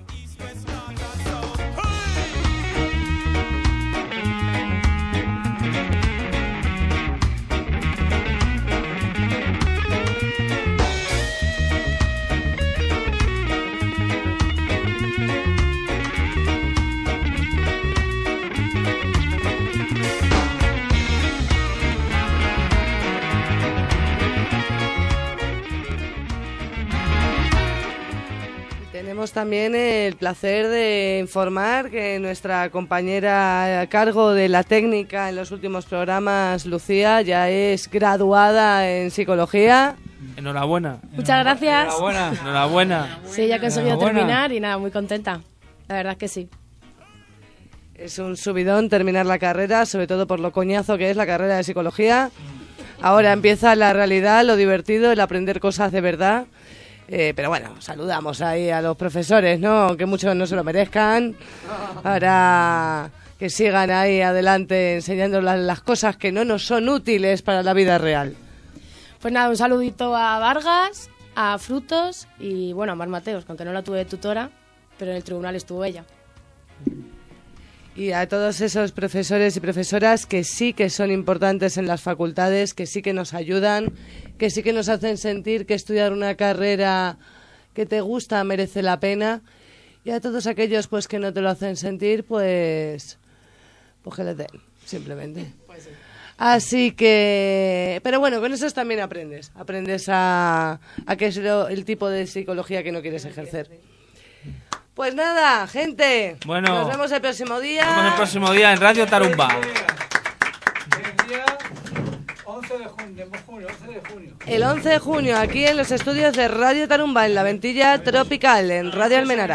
Tenemos también el placer de informar que nuestra compañera a cargo de la técnica en los últimos programas, Lucía, ya es graduada en psicología. Enhorabuena. Muchas gracias. Enhorabuena. Sí, ya he conseguido terminar y nada, muy contenta. La verdad es que sí. Es un subidón terminar la carrera, sobre todo por lo coñazo que es la carrera de psicología. Ahora empieza la realidad, lo divertido, el aprender cosas de verdad. Pero bueno, saludamos ahí a los profesores, ¿no? Aunque muchos no se lo merezcan. Ahora que sigan ahí adelante enseñando las cosas que no nos son útiles para la vida real. Pues nada, un saludito a Vargas, a Frutos y bueno, a Mar Mateos, que aunque no la tuve de tutora, pero en el tribunal estuvo ella. Y a todos esos profesores y profesoras que sí que son importantes en las facultades, que sí que nos ayudan, que sí que nos hacen sentir que estudiar una carrera que te gusta merece la pena Y a todos aquellos pues que no te lo hacen sentir, pues que les den, simplemente. Pues sí. Así que, pero bueno, con eso también aprendes a qué es el tipo de psicología que no quieres ejercer. Pues nada, gente, Bueno, nos vemos el próximo día. Nos vemos el próximo día en Radio Tarumba. El día 11 de junio. El 11 de junio, aquí en los estudios de Radio Tarumba, en la Ventilla Tropical, en Radio Almenara.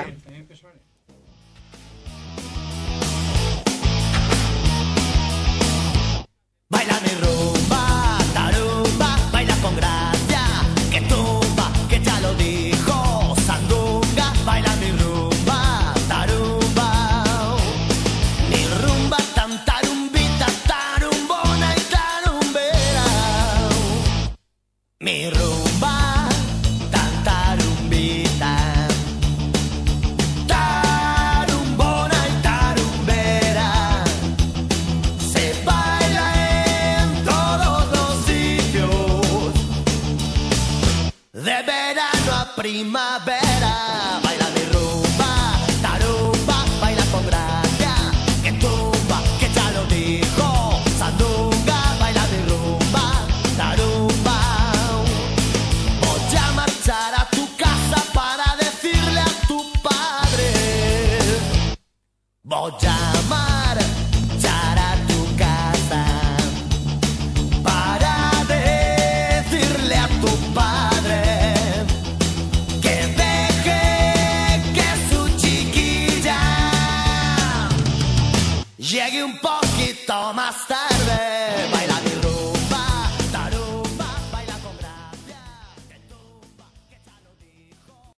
Baila mi rumba, tarumba, baila con gracia, que tumba, que ya lo dijo, sandunga, baila mi rumba, tarumba, mi rumba tan tarumbita, tarumbona y tarumbera, mi rumba tan tarumbita, tarumbona y tarumbera, se baila en todos los sitios, de verano a primavera. Baila mi rumba, tarumba, baila con gracia, que tumba, que ya lo dijo, sandunga, baila mi rumba, tarumba. Voy a marchar a tu casa para decirle a tu padre. Voy a marchar a tu casa para decirle a tu padre que deje que su chiquilla llegue un poquito más tarde.